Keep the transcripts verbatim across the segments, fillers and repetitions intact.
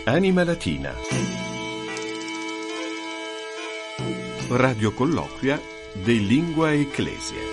Anima Latina. Radio colloquia de Lingua Ecclesia.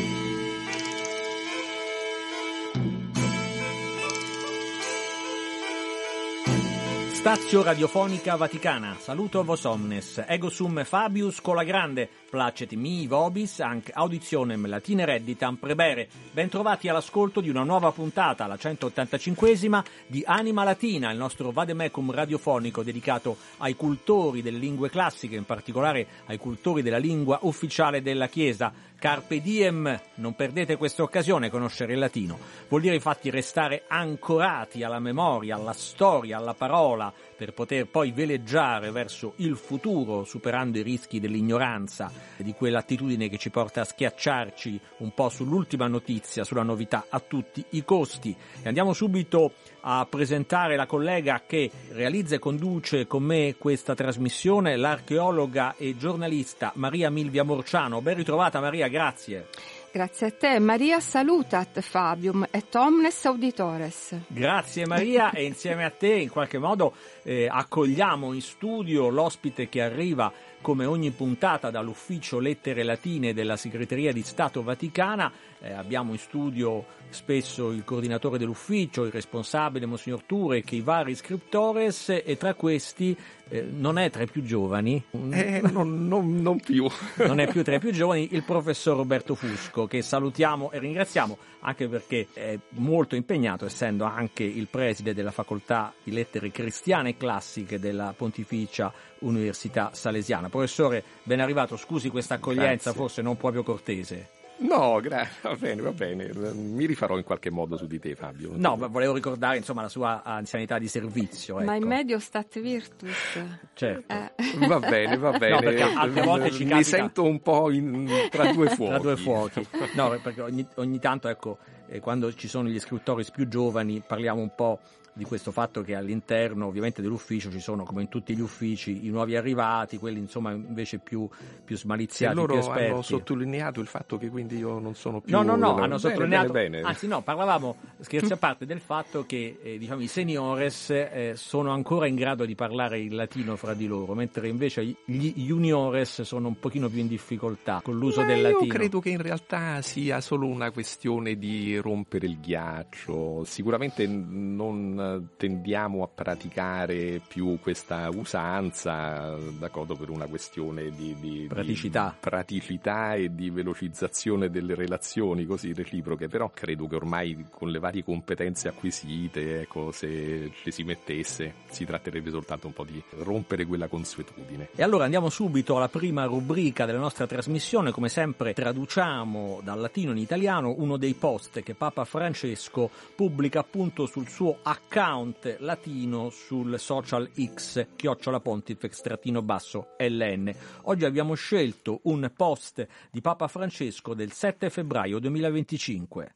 Stazio Radiofonica Vaticana, saluto vos omnes, ego sum Fabius cola grande, placet mi vobis, anc auditionem latine redditam prebere. Bentrovati all'ascolto di una nuova puntata, la centottantacinquesima, di Anima Latina, il nostro vademecum radiofonico dedicato ai cultori delle lingue classiche, in particolare ai cultori della lingua ufficiale della Chiesa. Carpe diem, non perdete questa occasione, conoscere il latino. Vuol dire infatti restare ancorati alla memoria, alla storia, alla parola, per poter poi veleggiare verso il futuro, superando i rischi dell'ignoranza, di quell'attitudine che ci porta a schiacciarci un po' sull'ultima notizia, sulla novità a tutti i costi. E andiamo subito a presentare la collega che realizza e conduce con me questa trasmissione, l'archeologa e giornalista Maria Milvia Morciano. Ben ritrovata Maria, grazie. Grazie a te. Maria salutat Fabium et omnes auditores. Grazie Maria, e insieme a te in qualche modo eh, accogliamo in studio l'ospite che arriva come ogni puntata dall'ufficio Lettere Latine della Segreteria di Stato Vaticana. Eh, abbiamo in studio spesso il coordinatore dell'ufficio, il responsabile Monsignor Turek, i vari scriptores, e tra questi eh, non è tra i più giovani, eh, non, non, non più non è più tra i più giovani, il professor Roberto Fusco, che salutiamo e ringraziamo, anche perché è molto impegnato, essendo anche il preside della facoltà di lettere cristiane e classiche della Pontificia Università Salesiana. Professore, ben arrivato, scusi questa accoglienza. Grazie. Forse non proprio cortese. No, gra- va bene, va bene, mi rifarò in qualche modo su di te, Fabio. No, ma volevo ricordare insomma la sua anzianità di servizio. Ecco. Ma in medio stat virtus. Certo. Eh. Va bene, va bene. No, perché altre volte ci capita... Mi sento un po' in, tra due fuochi. Tra due fuochi. No, perché ogni, ogni tanto, ecco, eh, quando ci sono gli scrittori più giovani, parliamo un po' di questo fatto che all'interno ovviamente dell'ufficio ci sono, come in tutti gli uffici, i nuovi arrivati, quelli insomma invece più, più smaliziati, e loro più esperti. Hanno sottolineato il fatto che quindi io non sono più... No, no, no, bene, hanno sottolineato, bene, bene. Anzi no, parlavamo, scherzi a parte, del fatto che eh, diciamo i seniores eh, sono ancora in grado di parlare il latino fra di loro, mentre invece gli juniores sono un pochino più in difficoltà con l'uso Ma del latino. Io credo che in realtà sia solo una questione di rompere il ghiaccio. Sicuramente non tendiamo a praticare più questa usanza, d'accordo, per una questione di, di, praticità. di praticità e di velocizzazione delle relazioni così reciproche, però credo che ormai con le varie competenze acquisite, ecco, se ci si mettesse si tratterebbe soltanto un po' di rompere quella consuetudine. E allora andiamo subito alla prima rubrica della nostra trasmissione. Come sempre traduciamo dal latino in italiano uno dei post che Papa Francesco pubblica appunto sul suo account latino sul social X, chiocciola pontifex trattino basso ln. Oggi abbiamo scelto un post di Papa Francesco del sette febbraio duemilaventicinque.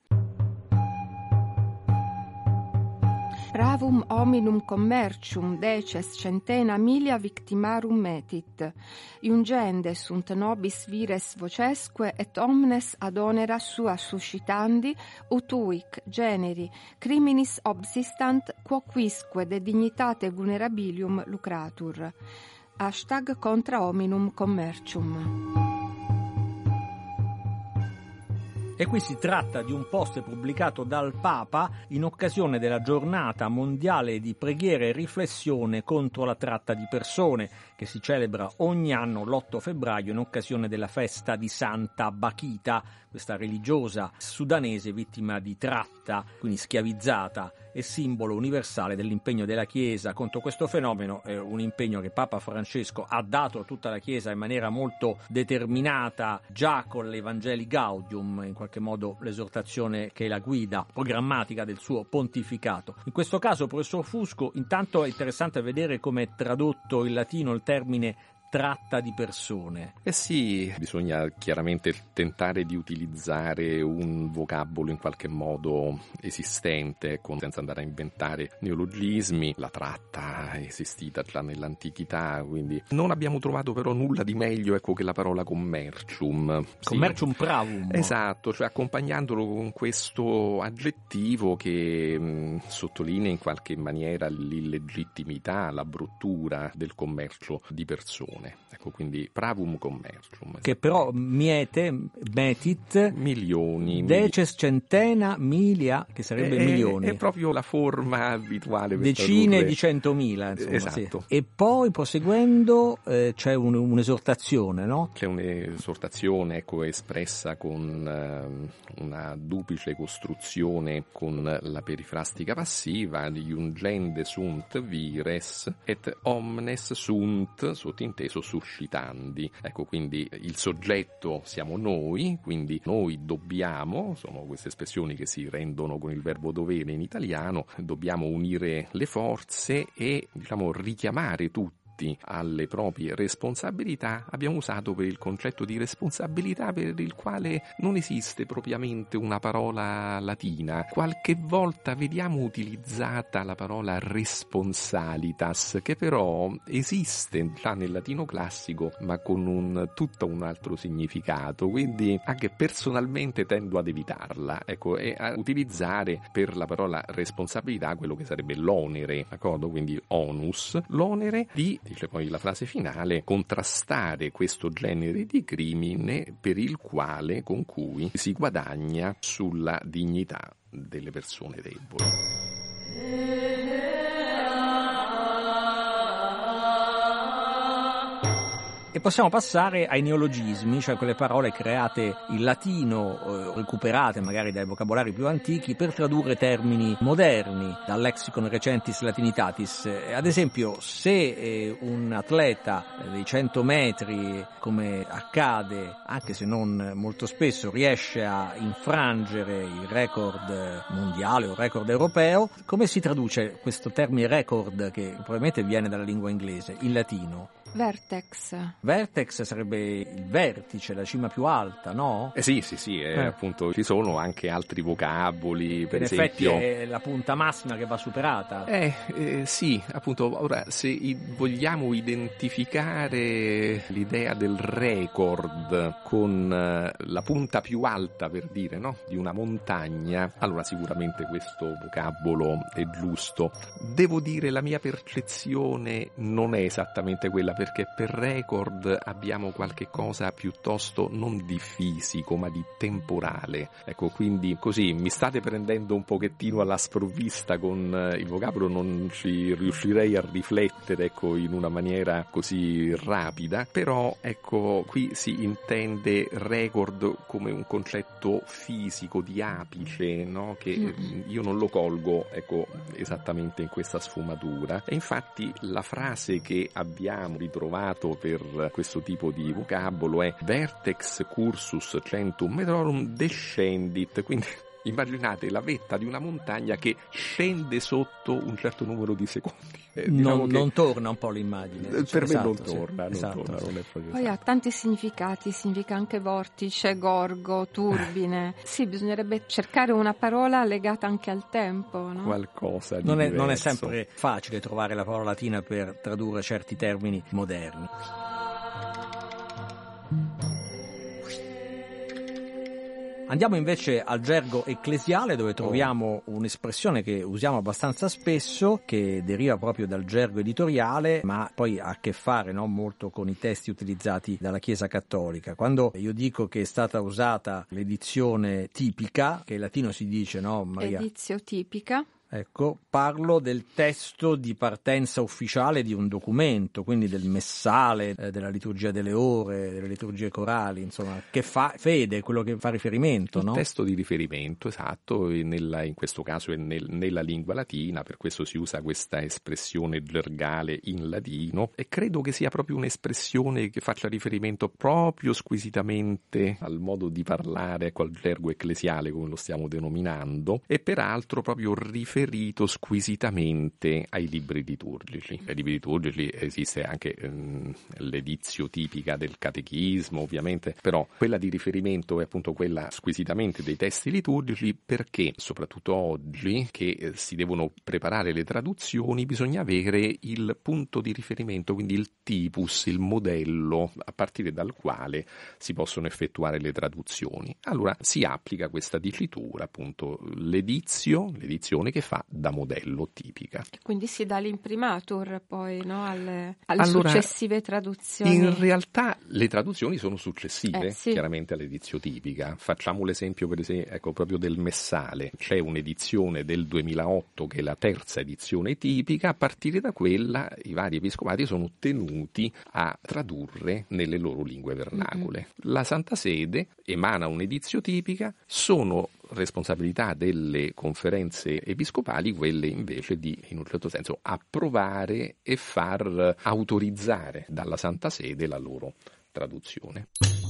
Bravum hominum commercium deces centena milia victimarum metit, iungende sunt nobis vires vocesque et omnes ad onera sua suscitandi, ut uic generi criminis obsistant quoquisque de dignitate vulnerabilium lucratur. Hashtag contra hominum commercium. E qui si tratta di un post pubblicato dal Papa in occasione della giornata mondiale di preghiera e riflessione contro la tratta di persone, che si celebra ogni anno l'otto febbraio in occasione della festa di Santa Bakita, questa religiosa sudanese vittima di tratta, quindi schiavizzata, e simbolo universale dell'impegno della Chiesa contro questo fenomeno. È un impegno che Papa Francesco ha dato a tutta la Chiesa in maniera molto determinata già con l'Evangelii Gaudium, in qualche modo l'esortazione che è la guida programmatica del suo pontificato. In questo caso, professor Fusco, intanto è interessante vedere come è tradotto in latino il termine tratta di persone. Eh sì, bisogna chiaramente tentare di utilizzare un vocabolo in qualche modo esistente, con, senza andare a inventare neologismi. La tratta è esistita già nell'antichità, quindi non abbiamo trovato però nulla di meglio, ecco, che la parola commercium. Commercium sì. pravum. Esatto, cioè accompagnandolo con questo aggettivo che mh, sottolinea in qualche maniera l'illegittimità, la bruttura del commercio di persone. Ecco, quindi pravum commercium. Che però miete, metit, milioni. deces centena milia, che sarebbe è, milioni. È proprio la forma abituale per decine tradurre. di centomila, insomma. Esatto. Sì. E poi proseguendo eh, c'è un, un'esortazione, no? C'è un'esortazione, ecco, espressa con eh, una duplice costruzione con la perifrastica passiva di iungende sunt vires et omnes sunt, sottinteso suscitandi. Ecco, quindi il soggetto siamo noi, quindi noi dobbiamo, sono queste espressioni che si rendono con il verbo dovere in italiano, dobbiamo unire le forze e, diciamo, richiamare tutti alle proprie responsabilità. Abbiamo usato per il concetto di responsabilità per il quale non esiste propriamente una parola latina. Qualche volta vediamo utilizzata la parola responsalitas, che però esiste già nel latino classico ma con un tutto un altro significato, quindi anche personalmente tendo ad evitarla, ecco, e a utilizzare per la parola responsabilità quello che sarebbe l'onere, d'accordo? Quindi onus, l'onere di, dice poi la frase finale, contrastare questo genere di crimine per il quale, con cui si guadagna sulla dignità delle persone deboli. E possiamo passare ai neologismi, cioè quelle parole create in latino, eh, recuperate magari dai vocabolari più antichi, per tradurre termini moderni dal lexicon recentis latinitatis. Eh, ad esempio, se eh, un atleta eh, dei cento metri, come accade, anche se non molto spesso, riesce a infrangere il record mondiale o il record europeo, come si traduce questo termine record, che probabilmente viene dalla lingua inglese, in latino? Vertex. Vertex sarebbe il vertice, la cima più alta, no? Eh sì, sì, sì, eh, Eh. appunto ci sono anche altri vocaboli, per in effetti esempio. è la punta massima che va superata. Eh, eh, sì, appunto, ora se i- vogliamo identificare l'idea del record con eh, la punta più alta, per dire, no? Di una montagna, allora sicuramente questo vocabolo è giusto. Devo dire, la mia percezione non è esattamente quella, perché per record abbiamo qualche cosa piuttosto non di fisico ma di temporale, ecco, quindi così mi state prendendo un pochettino alla sprovvista con eh, il vocabolo, non ci riuscirei a riflettere, ecco, in una maniera così rapida, però ecco, qui si intende record come un concetto fisico di apice, no? Che mm. io non lo colgo, ecco, esattamente in questa sfumatura, e infatti la frase che abbiamo ritrovato per questo tipo di vocabolo è vertex cursus centum metrorum descendit, quindi immaginate la vetta di una montagna che scende sotto un certo numero di secondi. Eh, diciamo non, che non torna un po' l'immagine. per Cioè, me esatto, non sì, torna, non esatto, torna, sì. non è proprio Poi ha esatto. tanti significati, significa anche vortice, gorgo, turbine. Sì, bisognerebbe cercare una parola legata anche al tempo, no? Qualcosa di Non è, non è diverso. sempre facile trovare la parola latina per tradurre certi termini moderni. Andiamo invece al gergo ecclesiale, dove troviamo un'espressione che usiamo abbastanza spesso, che deriva proprio dal gergo editoriale, ma poi ha a che fare, no, molto con i testi utilizzati dalla Chiesa Cattolica. Quando io dico che è stata usata l'edizione tipica, che in latino si dice, no, Maria? Edizio tipica. Ecco, parlo del testo di partenza ufficiale di un documento, quindi del messale, eh, della liturgia delle ore, delle liturgie corali, insomma, che fa fede, quello che fa riferimento, il no? testo di riferimento, esatto, e nella, in questo caso è nel, nella lingua latina, per questo si usa questa espressione gergale in latino, e credo che sia proprio un'espressione che faccia riferimento proprio squisitamente al modo di parlare, ecco, al gergo ecclesiale, come lo stiamo denominando, e peraltro proprio riferimento riferito squisitamente ai libri liturgici. Ai libri liturgici esiste anche ehm, l'edizio tipica del catechismo, ovviamente, però quella di riferimento è appunto quella squisitamente dei testi liturgici, perché soprattutto oggi che eh, si devono preparare le traduzioni bisogna avere il punto di riferimento, quindi il tipus, il modello a partire dal quale si possono effettuare le traduzioni. Allora si applica questa dicitura, appunto l'edizio, l'edizione che fa da modello tipica. Quindi si dà l'imprimatur poi, no, alle, alle allora, successive traduzioni. In realtà le traduzioni sono successive, eh, sì. chiaramente all'edizio tipica. Facciamo l'esempio per esempio ecco, proprio del Messale. C'è un'edizione del duemilaotto che è la terza edizione tipica, a partire da quella i vari episcopati sono tenuti a tradurre nelle loro lingue vernacole. Mm-hmm. La Santa Sede emana un'edizio tipica, sono responsabilità delle conferenze episcopali quelle invece di, in un certo senso, approvare e far autorizzare dalla Santa Sede la loro traduzione.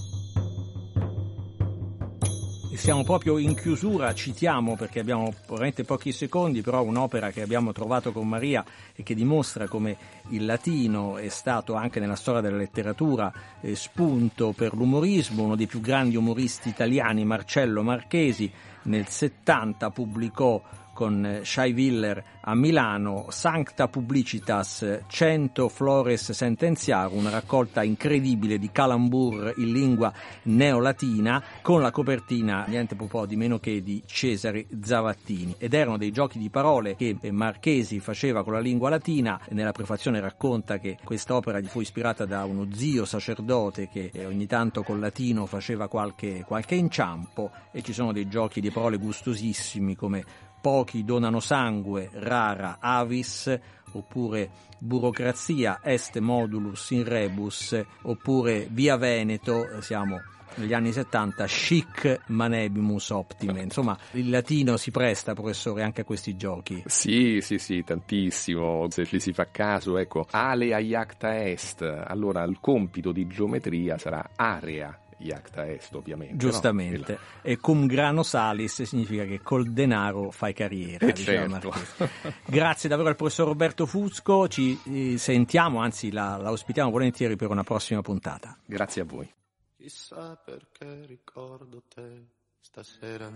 Siamo proprio in chiusura, citiamo perché abbiamo veramente pochi secondi, però un'opera che abbiamo trovato con Maria e che dimostra come il latino è stato anche nella storia della letteratura eh, spunto per l'umorismo. Uno dei più grandi umoristi italiani, Marcello Marchesi, nel settanta pubblicò con Shai Willer a Milano Sancta Publicitas cento Flores Sententiarum, una raccolta incredibile di calambur in lingua neolatina, con la copertina niente po' di meno che di Cesare Zavattini, ed erano dei giochi di parole che Marchesi faceva con la lingua latina. Nella prefazione racconta che quest'opera gli fu ispirata da uno zio sacerdote che ogni tanto col latino faceva qualche, qualche inciampo, e ci sono dei giochi di parole gustosissimi come pochi donano sangue, rara avis, oppure burocrazia est modulus in rebus, oppure via Veneto, siamo negli anni settanta, chic manebimus optime. Insomma, il latino si presta, professore, anche a questi giochi. Sì, sì, sì, tantissimo. Se ci si fa caso, ecco, ale iacta est, allora il compito di geometria sarà area iacta est, ovviamente. Giustamente. No? E cum grano salis significa che col denaro fai carriera. Eh, certo. Grazie davvero al professor Roberto Fusco, ci eh, sentiamo, anzi la, la ospitiamo volentieri per una prossima puntata. Grazie a voi. Chissà perché ricordo te stasera,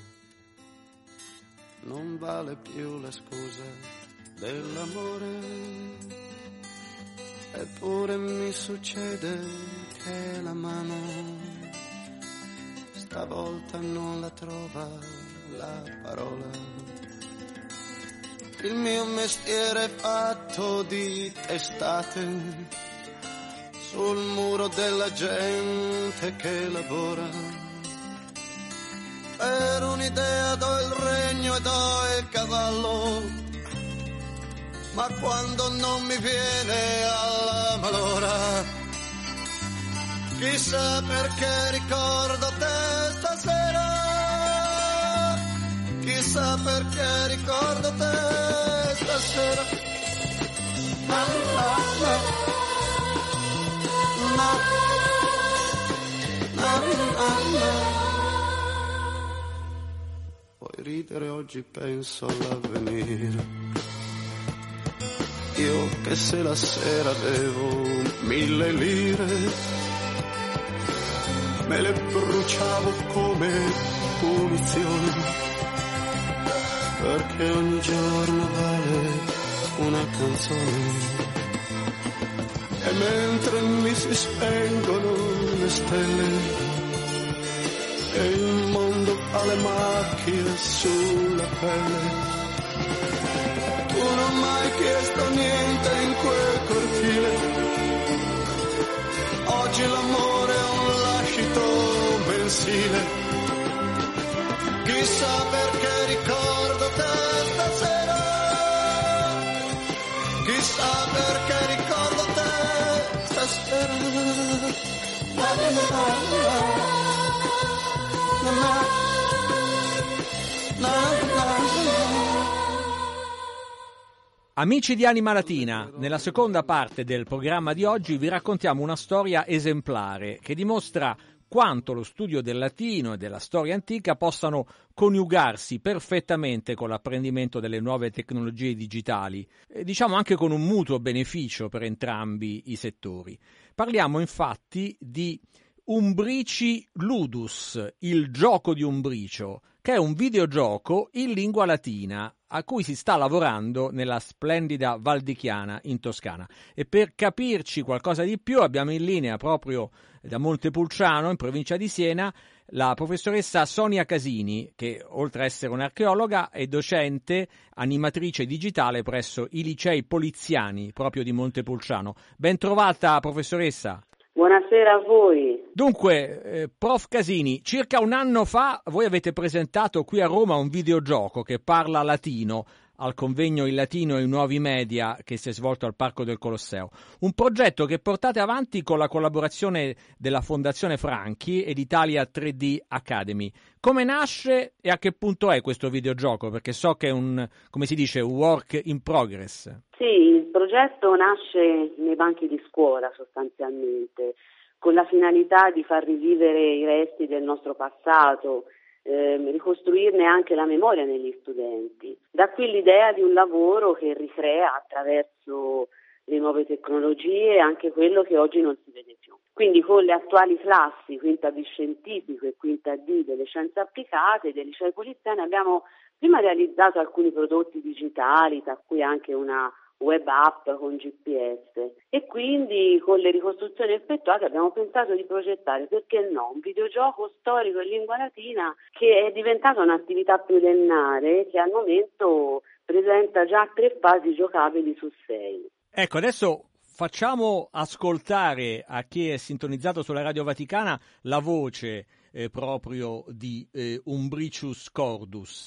non vale più la scusa dell'amore. Eppure mi succede che la mano stavolta non la trova la parola. Il mio mestiere è fatto di testate sul muro della gente che lavora. Per un'idea do il regno e do il cavallo, ma quando non mi viene alla malora, chissà perché ricordo te stasera, chissà perché ricordo te stasera. Na, na, na, na, na, na. Puoi ridere, oggi penso all'avvenire. Io che se la sera avevo mille lire, me le bruciavo come punizione, perché ogni giorno vale una canzone. E mentre mi si spengono le stelle e il mondo ha le macchie sulla pelle, tu non hai mai chiesto niente in quel cortile. Oggi l'amore è un lascito mensile. Chissà perché ricordo te stasera, chissà perché ricordo te stasera. La la la la la la la. Amici di Anima Latina, nella seconda parte del programma di oggi vi raccontiamo una storia esemplare che dimostra quanto lo studio del latino e della storia antica possano coniugarsi perfettamente con l'apprendimento delle nuove tecnologie digitali, e diciamo anche con un mutuo beneficio per entrambi i settori. Parliamo infatti di Umbrici Ludus, il gioco di Umbricio, che è un videogioco in lingua latina a cui si sta lavorando nella splendida Val di Chiana in Toscana. E per capirci qualcosa di più abbiamo in linea proprio da Montepulciano, in provincia di Siena, la professoressa Sonia Casini, che oltre a essere un'archeologa è docente animatrice digitale presso i licei poliziani proprio di Montepulciano. Ben trovata, professoressa. Buonasera a voi. Dunque, eh, prof Casini, circa un anno fa voi avete presentato qui a Roma un videogioco che parla latino al convegno Il Latino e i Nuovi Media che si è svolto al Parco del Colosseo. Un progetto che portate avanti con la collaborazione della Fondazione Franchi ed Italia tre D Academy. Come nasce e a che punto è questo videogioco? Perché so che è un, come si dice, un work in progress. Sì, il progetto nasce nei banchi di scuola sostanzialmente, con la finalità di far rivivere i resti del nostro passato, ehm, ricostruirne anche la memoria negli studenti. Da qui l'idea di un lavoro che ricrea attraverso le nuove tecnologie anche quello che oggi non si vede più. Quindi con le attuali classi, quinta B scientifico e quinta D delle scienze applicate dei licei poliziani, abbiamo prima realizzato alcuni prodotti digitali, tra cui anche una web app con G P S, e quindi con le ricostruzioni effettuate abbiamo pensato di progettare, perché no, un videogioco storico in lingua latina che è diventata un'attività pluriennale che al momento presenta già tre fasi giocabili su sei. Ecco, adesso facciamo ascoltare a chi è sintonizzato sulla Radio Vaticana la voce eh, proprio di eh, Umbricius Cordus.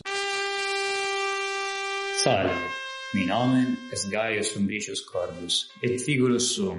Salve. Mi nomen es Gaius Umbricius Cordus, et figurus sum.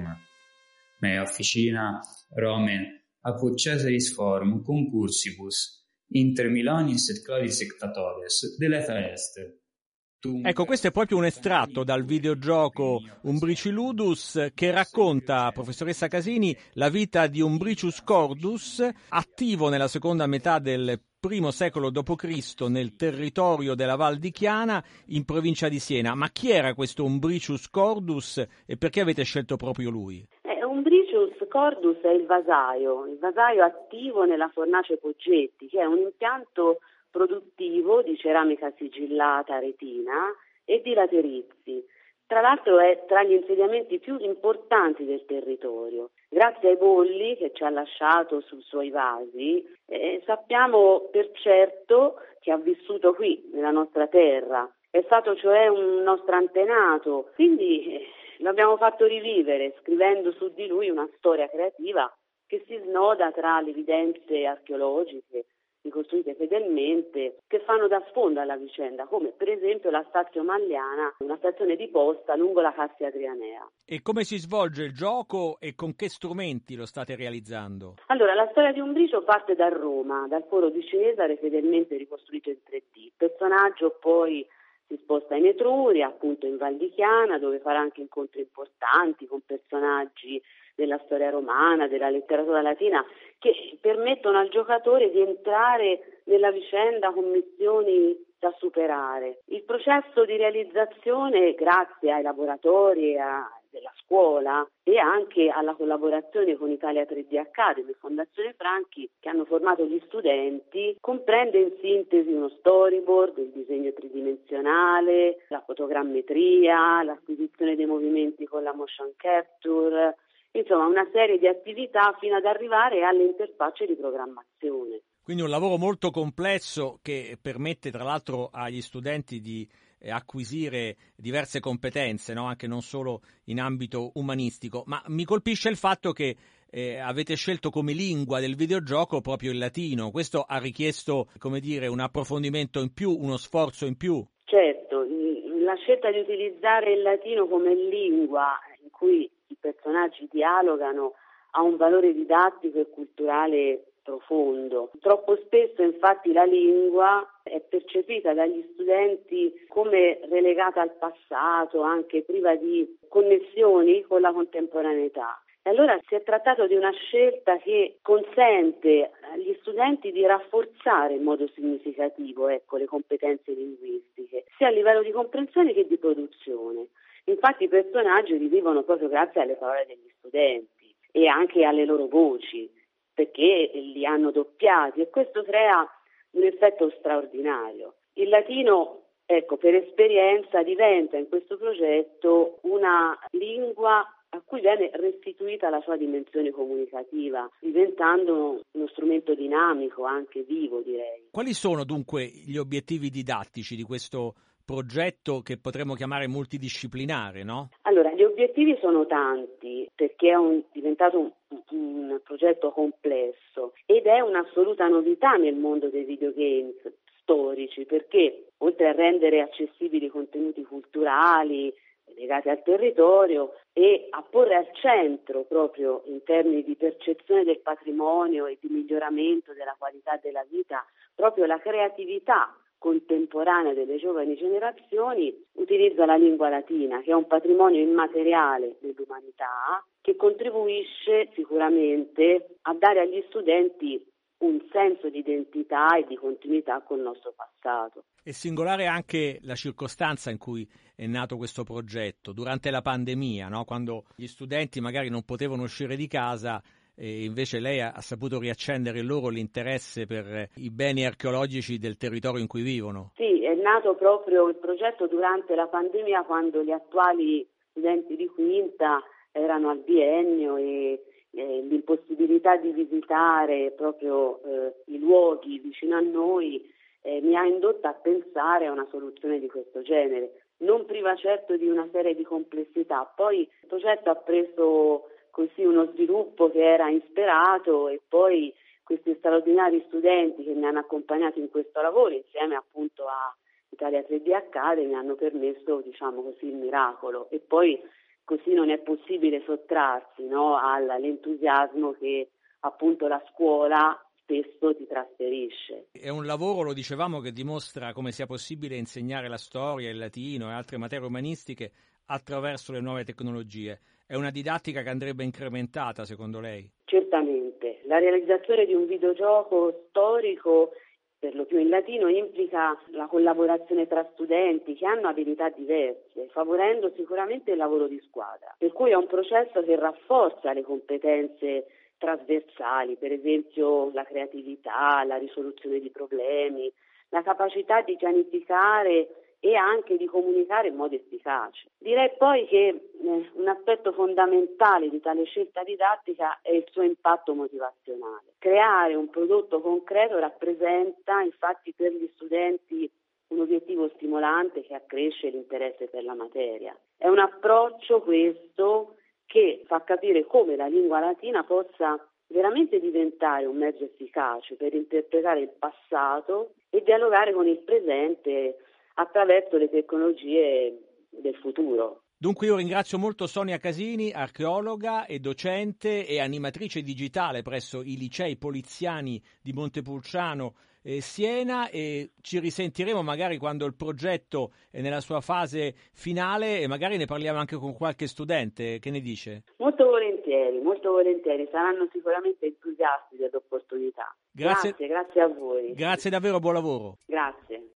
Me officina Romen apud Caesaris forum concursibus inter Milanis et Claudis Sectatoves deleta est. Ecco, questo è proprio un estratto dal videogioco Umbrici Ludus che racconta, professoressa Casini, la vita di Umbricius Cordus, attivo nella seconda metà del primo secolo dopo Cristo nel territorio della Val di Chiana in provincia di Siena. Ma chi era questo Umbricius Cordus e perché avete scelto proprio lui? Eh, Umbricius Cordus è il vasaio, il vasaio attivo nella fornace Poggetti, che è un impianto produttivo di ceramica sigillata retina e di laterizi. Tra l'altro è tra gli insediamenti più importanti del territorio. Grazie ai bolli che ci ha lasciato sui suoi vasi, eh, sappiamo per certo che ha vissuto qui, nella nostra terra. È stato cioè un nostro antenato, quindi eh, lo abbiamo fatto rivivere scrivendo su di lui una storia creativa che si snoda tra le evidenze archeologiche ricostruite fedelmente, che fanno da sfondo alla vicenda, come per esempio la Stazio Magliana, una stazione di posta lungo la Cassia Adrianea. E come si svolge il gioco e con che strumenti lo state realizzando? Allora, la storia di Umbricio parte da Roma, dal foro di Cesare fedelmente ricostruito in tre D. Il personaggio poi si sposta in Etruria, appunto in Val di Chiana, dove farà anche incontri importanti con personaggi della storia romana, della letteratura latina, che permettono al giocatore di entrare nella vicenda con missioni da superare. Il processo di realizzazione, grazie ai laboratori a, della scuola e anche alla collaborazione con Italia tre D Academy e Fondazione Franchi, che hanno formato gli studenti, comprende in sintesi uno storyboard, il disegno tridimensionale, la fotogrammetria, l'acquisizione dei movimenti con la motion capture, insomma una serie di attività fino ad arrivare alle interfacce di programmazione. Quindi un lavoro molto complesso che permette tra l'altro agli studenti di eh, acquisire diverse competenze, no? Anche non solo in ambito umanistico, ma mi colpisce il fatto che eh, avete scelto come lingua del videogioco proprio il latino. Questo ha richiesto, come dire, un approfondimento in più, uno sforzo in più. Certo, la scelta di utilizzare il latino come lingua in cui i personaggi dialogano ha un valore didattico e culturale profondo. Troppo spesso infatti la lingua è percepita dagli studenti come relegata al passato, anche priva di connessioni con la contemporaneità. E allora si è trattato di una scelta che consente agli studenti di rafforzare in modo significativo ecco, le competenze linguistiche, sia a livello di comprensione che di produzione. Infatti i personaggi rivivono proprio grazie alle parole degli studenti e anche alle loro voci, perché li hanno doppiati, e questo crea un effetto straordinario. Il latino, ecco, per esperienza diventa in questo progetto una lingua a cui viene restituita la sua dimensione comunicativa, diventando uno strumento dinamico, anche vivo, direi. Quali sono dunque gli obiettivi didattici di questo progetto che potremmo chiamare multidisciplinare, no? Allora, gli obiettivi sono tanti, perché è un, diventato un, un progetto complesso ed è un'assoluta novità nel mondo dei videogames storici, perché oltre a rendere accessibili contenuti culturali legati al territorio e a porre al centro proprio in termini di percezione del patrimonio e di miglioramento della qualità della vita proprio la creatività contemporanea delle giovani generazioni, utilizza la lingua latina, che è un patrimonio immateriale dell'umanità, che contribuisce sicuramente a dare agli studenti un senso di identità e di continuità col nostro passato. È singolare anche la circostanza in cui è nato questo progetto, durante la pandemia, no? Quando gli studenti magari non potevano uscire di casa e invece lei ha saputo riaccendere loro l'interesse per i beni archeologici del territorio in cui vivono. Sì, è nato proprio il progetto durante la pandemia, quando gli attuali studenti di quinta erano al biennio e eh, l'impossibilità di visitare proprio eh, i luoghi vicino a noi eh, mi ha indotto a pensare a una soluzione di questo genere, non priva certo di una serie di complessità. Poi il progetto ha preso così uno sviluppo che era insperato e poi questi straordinari studenti che mi hanno accompagnato in questo lavoro insieme appunto a Italia tre D Academy hanno permesso, diciamo così, il miracolo, e poi così non è possibile sottrarsi, no, all'entusiasmo che appunto la scuola spesso ti trasferisce. È un lavoro, lo dicevamo, che dimostra come sia possibile insegnare la storia, il latino e altre materie umanistiche attraverso le nuove tecnologie. È una didattica che andrebbe incrementata, secondo lei? Certamente. La realizzazione di un videogioco storico, per lo più in latino, implica la collaborazione tra studenti che hanno abilità diverse, favorendo sicuramente il lavoro di squadra. Per cui è un processo che rafforza le competenze trasversali, per esempio la creatività, la risoluzione di problemi, la capacità di pianificare e anche di comunicare in modo efficace. Direi poi che eh, un aspetto fondamentale di tale scelta didattica è il suo impatto motivazionale. Creare un prodotto concreto rappresenta infatti per gli studenti un obiettivo stimolante che accresce l'interesse per la materia. È un approccio questo che fa capire come la lingua latina possa veramente diventare un mezzo efficace per interpretare il passato e dialogare con il presente attraverso le tecnologie del futuro. Dunque io ringrazio molto Sonia Casini, archeologa e docente e animatrice digitale presso i licei poliziani di Montepulciano e Siena, e ci risentiremo magari quando il progetto è nella sua fase finale e magari ne parliamo anche con qualche studente. Che ne dice? Molto volentieri, molto volentieri, saranno sicuramente entusiasti dell'opportunità. Grazie, grazie, grazie a voi. Grazie davvero, buon lavoro. Grazie.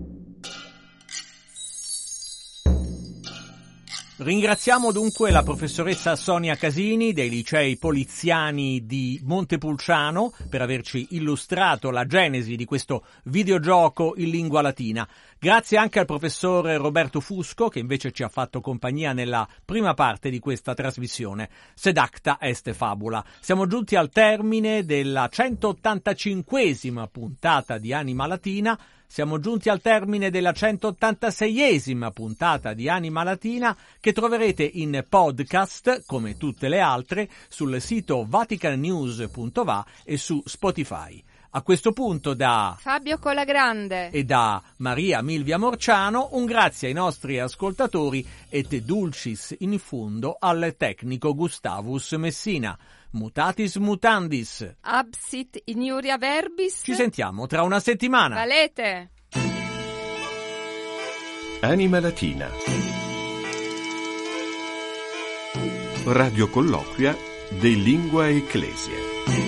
Ringraziamo dunque la professoressa Sonia Casini dei licei poliziani di Montepulciano per averci illustrato la genesi di questo videogioco in lingua latina. Grazie anche al professor Roberto Fusco, che invece ci ha fatto compagnia nella prima parte di questa trasmissione. Sed acta est fabula. Siamo giunti al termine della centottantacinquesima puntata di Anima Latina. Siamo giunti al termine della centottantaseiesima puntata di Anima Latina, che troverete in podcast, come tutte le altre, sul sito vatican news punto va e su Spotify. A questo punto da Fabio Colagrande e da Maria Milvia Morciano un grazie ai nostri ascoltatori et dulcis in fundo al tecnico Gustavus Messina. Mutatis mutandis. Absit in iuria verbis. Ci sentiamo tra una settimana. Valete. Anima Latina. Radio Colloquia de Lingua Ecclesia.